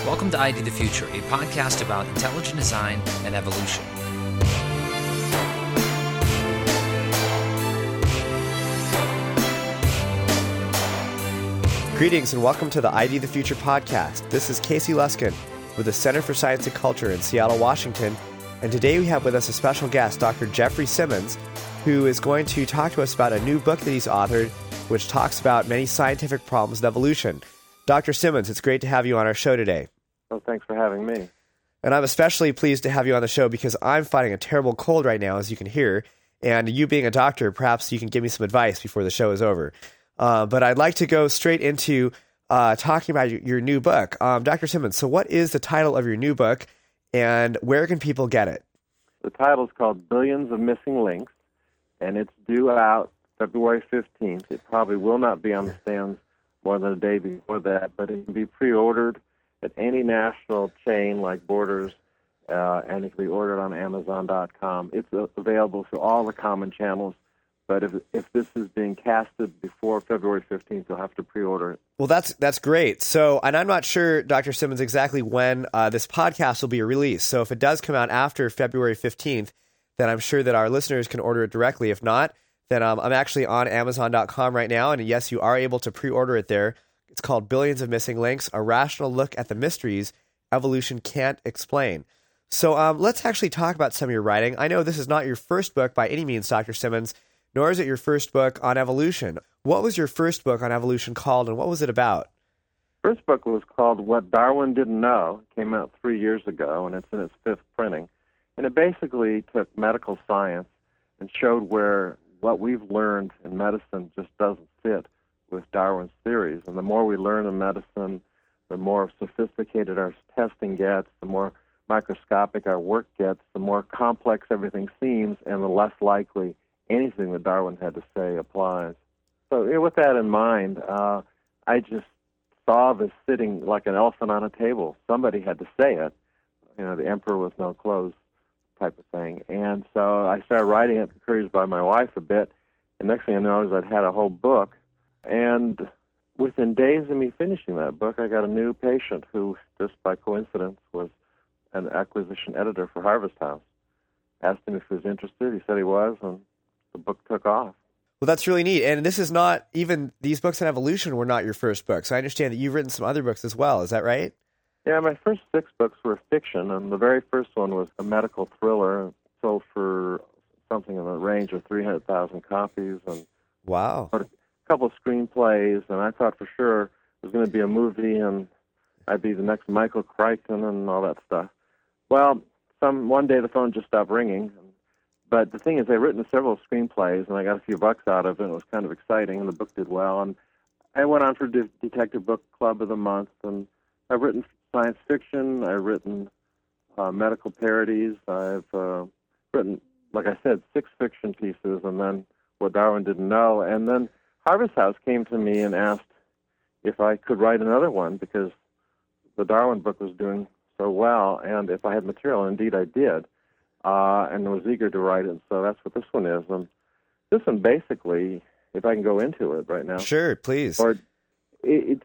Welcome to ID the Future, a podcast about intelligent design and evolution. Greetings and welcome to the ID the Future podcast. This is Casey Luskin with the Center for Science and Culture in Seattle, Washington. And today we have with us a special guest, Dr. Jeffrey Simmons, who is going to talk to us about a new book that he's authored, which talks about many scientific problems in evolution. Dr. Simmons, it's great to have you on our show today. Well, thanks for having me. And I'm especially pleased to have you on the show because I'm fighting a terrible cold right now, as you can hear. And you being a doctor, perhaps you can give me some advice before the show is over. But I'd like to go straight into talking about your new book. Dr. Simmons, so what is the title of your new book, and where can people get it? The title is called Billions of Missing Links, and it's due out February 15th. It probably will not be on the stands more than a day before that, but it can be pre-ordered at any national chain like Borders, and it can be ordered on Amazon.com. It's available through all the common channels. But if this is being casted before February 15th, you'll have to pre-order it. Well, that's great. So, and I'm not sure, Dr. Simmons, exactly when this podcast will be released. So if it does come out after February 15th, then I'm sure that our listeners can order it directly. If not, then I'm actually on Amazon.com right now. And yes, you are able to pre-order it there. It's called Billions of Missing Links, a rational look at the mysteries evolution can't explain. So let's actually talk about some of your writing. I know this is not your first book by any means, Dr. Simmons, nor is it your first book on evolution. What was your first book on evolution called, and what was it about? First book was called What Darwin Didn't Know. It came out 3 years ago, and it's in its fifth printing. And it basically took medical science and showed where what we've learned in medicine just doesn't fit with Darwin's theories. And the more we learn in medicine, the more sophisticated our testing gets, the more microscopic our work gets, the more complex everything seems, and the less likely anything that Darwin had to say applies. So with that in mind, I just saw this sitting like an elephant on a table. Somebody had to say it, the emperor with no clothes type of thing. And so I started writing it, encouraged by my wife a bit, and next thing I know is I'd had a whole book. And within days of me finishing that book, I got a new patient who, just by coincidence, was an acquisition editor for Harvest House. Asked him if he was interested. He said he was, and the book took off. Well, that's really neat. And this is not, even these books on evolution were not your first books. I understand that you've written some other books as well. Is that right? Yeah, my first 6 books were fiction, and the very first one was a medical thriller, sold for something in the range of 300,000 copies. And wow. A couple of screenplays, and I thought for sure it was going to be a movie, and I'd be the next Michael Crichton and all that stuff. Well, one day the phone just stopped ringing. But the thing is, I've written several screenplays, and I got a few bucks out of it, and it was kind of exciting, and the book did well. And I went on for Detective Book Club of the Month, and I've written science fiction, I've written medical parodies, I've written, like I said, 6 fiction pieces, and then What Darwin Didn't Know. And then Harvest House came to me and asked if I could write another one, because the Darwin book was doing so well, and if I had material, and indeed I did. And was eager to write it, so that's what this one is. And this one, basically, if I can go into it right now. Sure, please. Or it's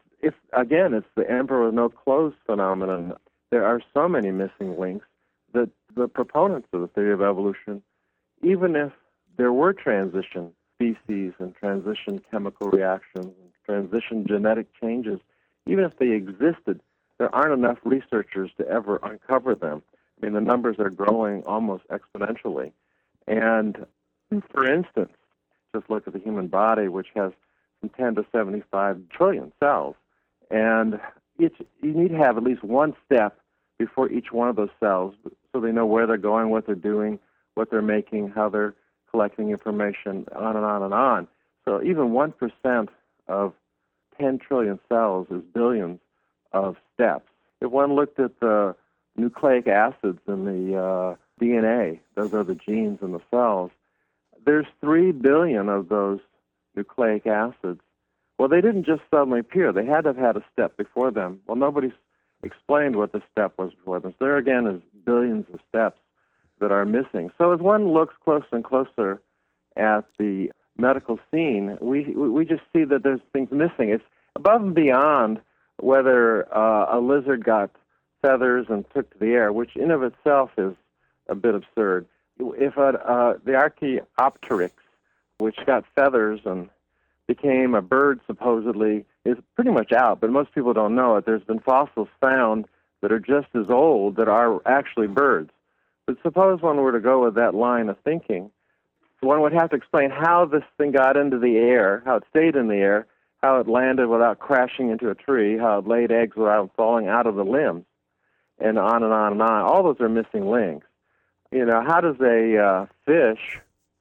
the emperor with no clothes phenomenon. There are so many missing links that the proponents of the theory of evolution, even if there were transition species and transition chemical reactions and transition genetic changes, even if they existed, there aren't enough researchers to ever uncover them. I mean, the numbers are growing almost exponentially. And, for instance, just look at the human body, which has from 10 to 75 trillion cells. And you need to have at least one step before each one of those cells so they know where they're going, what they're doing, what they're making, how they're collecting information, on and on and on. So even 1% of 10 trillion cells is billions of steps. If one looked at the nucleic acids in the DNA, those are the genes in the cells, there's 3 billion of those nucleic acids. Well, they didn't just suddenly appear. They had to have had a step before them. Well, nobody's explained what the step was before them. So there again is billions of steps that are missing. So as one looks closer and closer at the medical scene, we just see that there's things missing. It's above and beyond whether a lizard got feathers and took to the air, which in of itself is a bit absurd. If the Archaeopteryx, which got feathers and became a bird supposedly, is pretty much out, but most people don't know it. There's been fossils found that are just as old that are actually birds. But suppose one were to go with that line of thinking, one would have to explain how this thing got into the air, how it stayed in the air, how it landed without crashing into a tree, how it laid eggs without falling out of the limbs, and on and on and on. All those are missing links. You know, how does a fish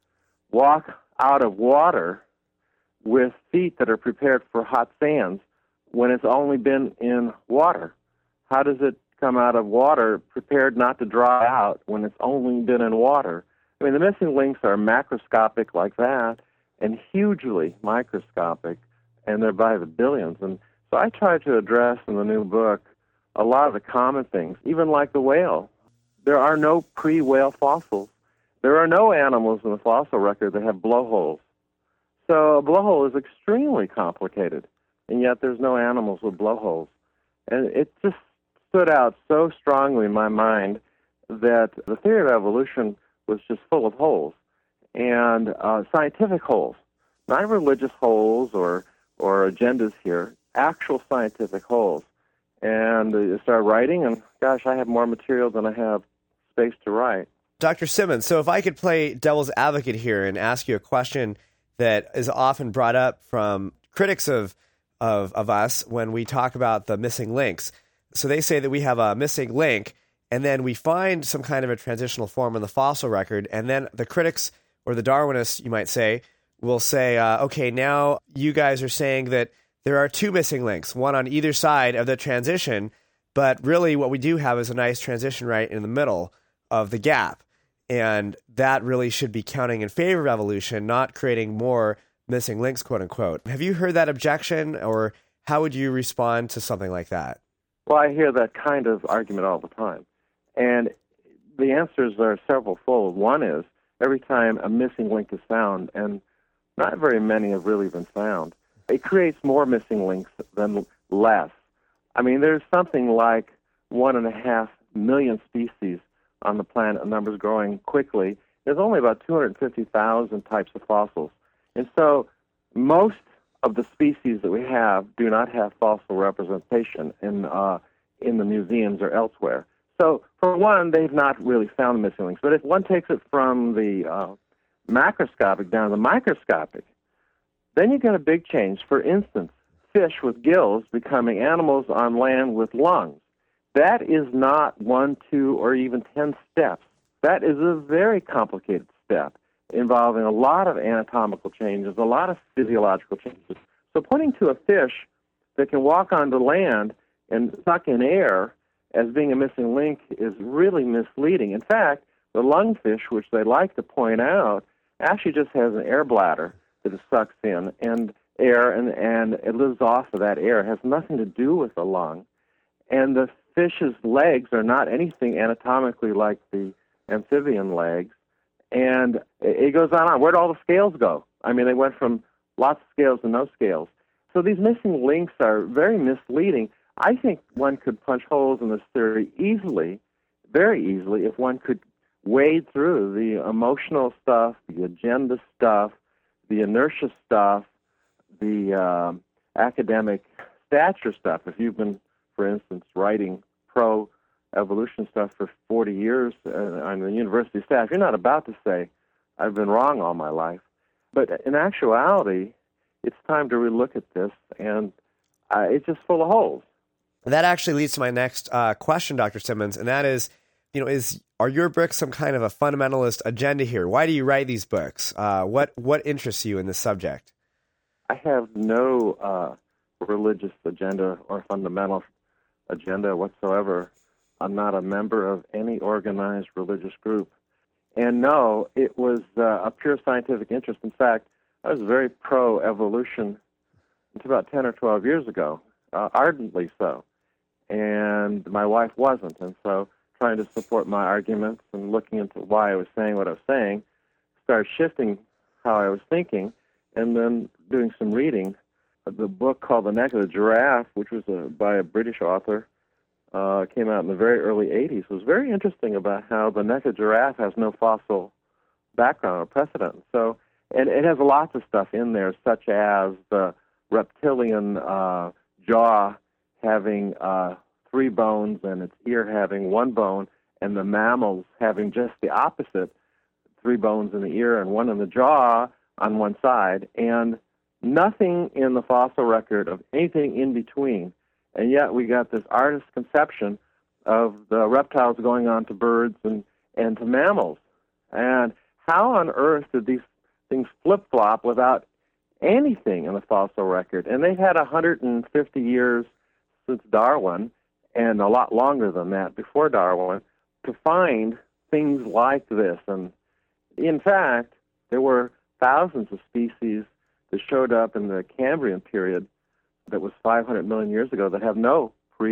walk out of water with feet that are prepared for hot sands when it's only been in water? How does it come out of water prepared not to dry out when it's only been in water? I mean, the missing links are macroscopic like that and hugely microscopic, and they're by the billions. And so I try to address in the new book a lot of the common things, even like the whale. There are no pre-whale fossils. There are no animals in the fossil record that have blowholes. So a blowhole is extremely complicated, and yet there's no animals with blowholes. And it just stood out so strongly in my mind that the theory of evolution was just full of holes, and scientific holes, not religious holes or agendas here, actual scientific holes. And I started writing, and gosh, I have more material than I have space to write. Dr. Simmons, so if I could play devil's advocate here and ask you a question that is often brought up from critics of us when we talk about the missing links. So they say that we have a missing link, and then we find some kind of a transitional form in the fossil record, and then the critics, or the Darwinists, you might say, will say, okay, now you guys are saying that there are two missing links, one on either side of the transition, but really what we do have is a nice transition right in the middle of the gap. And that really should be counting in favor of evolution, not creating more missing links, quote unquote. Have you heard that objection, or how would you respond to something like that? Well, I hear that kind of argument all the time. And the answers are several-fold. One is, every time a missing link is found, and not very many have really been found, it creates more missing links than less. I mean, there's something like 1.5 million species on the planet, the number's growing quickly. There's only about 250,000 types of fossils. And so most of the species that we have do not have fossil representation in the museums or elsewhere. So, for one, they've not really found the missing links. But if one takes it from the macroscopic down to the microscopic, then you get a big change. For instance, fish with gills becoming animals on land with lungs. That is not 1, 2, or even 10 steps. That is a very complicated step involving a lot of anatomical changes, a lot of physiological changes. So pointing to a fish that can walk onto land and suck in air as being a missing link is really misleading. In fact, the lungfish, which they like to point out, actually just has an air bladder that it sucks in and air, and it lives off of that air. It has nothing to do with the lung. And the fish's legs are not anything anatomically like the amphibian legs. And it goes on. Where'd all the scales go? I mean, they went from lots of scales to no scales. So these missing links are very misleading. I think one could punch holes in this theory easily, very easily, if one could wade through the emotional stuff, the agenda stuff, the inertia stuff, the academic stature stuff. If you've been, for instance, writing pro-evolution stuff for 40 years on the university staff, you're not about to say, I've been wrong all my life. But in actuality, it's time to relook at this, and it's just full of holes. That actually leads to my next question, Dr. Simmons, and that is, are your books some kind of a fundamentalist agenda here? Why do you write these books? What interests you in this subject? I have no religious agenda or fundamental agenda whatsoever. I'm not a member of any organized religious group. And no, it was a pure scientific interest. In fact, I was very pro-evolution until about 10 or 12 years ago, ardently so. And my wife wasn't. And so trying to support my arguments and looking into why I was saying what I was saying started shifting how I was thinking, and then doing some reading. The book called The Neck of the Giraffe, which was by a British author, came out in the very early 80s, was very interesting about how the neck of giraffe has no fossil background or precedent. So, and it has lots of stuff in there, such as the reptilian jaw having 3 bones and its ear having 1 bone, and the mammals having just the opposite, 3 bones in the ear and 1 in the jaw on one side, and nothing in the fossil record of anything in between. And yet we got this artist's conception of the reptiles going on to birds and to mammals. And how on earth did these things flip-flop without anything in the fossil record? And they've had 150 years since Darwin, and a lot longer than that before Darwin, to find things like this. And in fact, there were thousands of species that showed up in the Cambrian period that was 500 million years ago that have no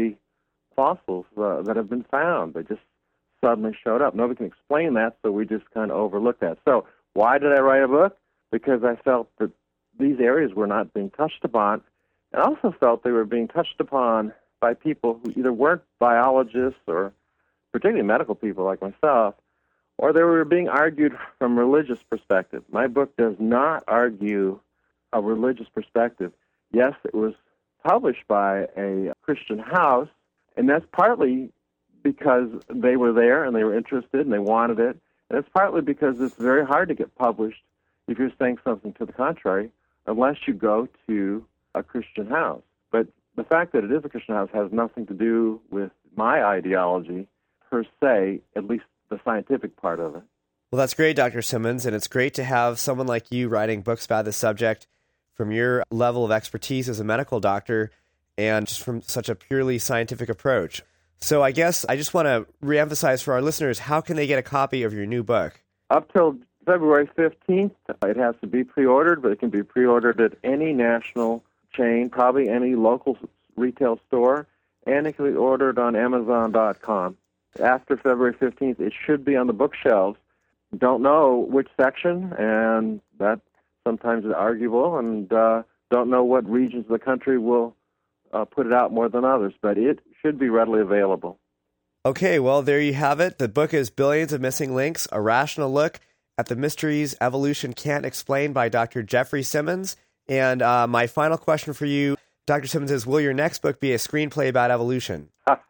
pre-fossils that have been found. They just suddenly showed up. Nobody can explain that, so we just kind of overlook that. So why did I write a book? Because I felt that these areas were not being touched upon, and I also felt they were being touched upon by people who either weren't biologists or particularly medical people like myself, or they were being argued from a religious perspective. My book does not argue a religious perspective. Yes, it was published by a Christian house, and that's partly because they were there and they were interested and they wanted it, and it's partly because it's very hard to get published if you're saying something to the contrary, unless you go to a Christian house. But the fact that it is a Christian house has nothing to do with my ideology per se, at least the scientific part of it. Well, that's great, Dr. Simmons, and it's great to have someone like you writing books about this subject from your level of expertise as a medical doctor and just from such a purely scientific approach. So I guess I just want to reemphasize for our listeners, how can they get a copy of your new book? Up till February 15th, it has to be pre-ordered, but it can be pre-ordered at any national chain, probably any local retail store, and it can be ordered on Amazon.com. After February 15th, it should be on the bookshelves. Don't know which section, and that sometimes is arguable, and don't know what regions of the country will put it out more than others, but it should be readily available. Okay, well, there you have it. The book is Billions of Missing Links, A Rational Look at the Mysteries Evolution Can't Explain by Dr. Jeffrey Simmons. And my final question for you, Dr. Simmons, is will your next book be a screenplay about evolution?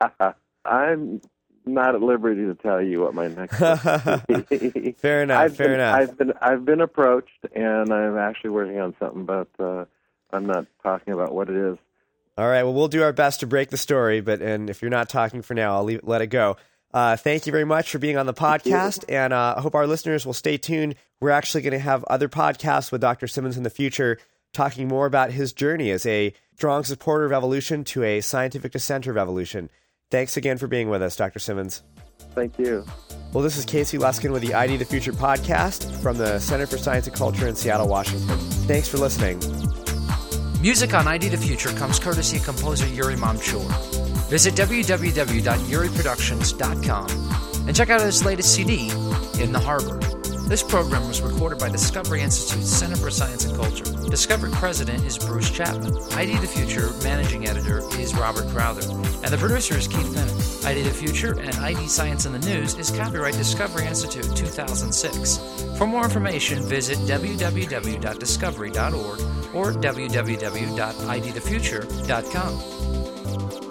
I'm not at liberty to tell you what my next book will be. Fair enough, fair enough. I've been approached, and I'm actually working on something, but I'm not talking about what it is. All right, well, we'll do our best to break the story, and if you're not talking for now, I'll let it go. Thank you very much for being on the podcast, and I hope our listeners will stay tuned. We're actually going to have other podcasts with Dr. Simmons in the future, talking more about his journey as a strong supporter of evolution to a scientific dissenter of evolution. Thanks again for being with us, Dr. Simmons. Thank you. Well, this is Casey Luskin with the ID the Future podcast from the Center for Science and Culture in Seattle, Washington. Thanks for listening. Music on ID the Future comes courtesy of composer Yuri Mamchur. Visit www.yuriproductions.com and check out his latest CD, In the Harbor. This program was recorded by Discovery Institute's Center for Science and Culture. Discovery President is Bruce Chapman. ID the Future Managing Editor is Robert Crowther. And the producer is Keith Bennett. ID the Future and ID Science in the News is copyright Discovery Institute 2006. For more information, visit www.discovery.org or www.idthefuture.com.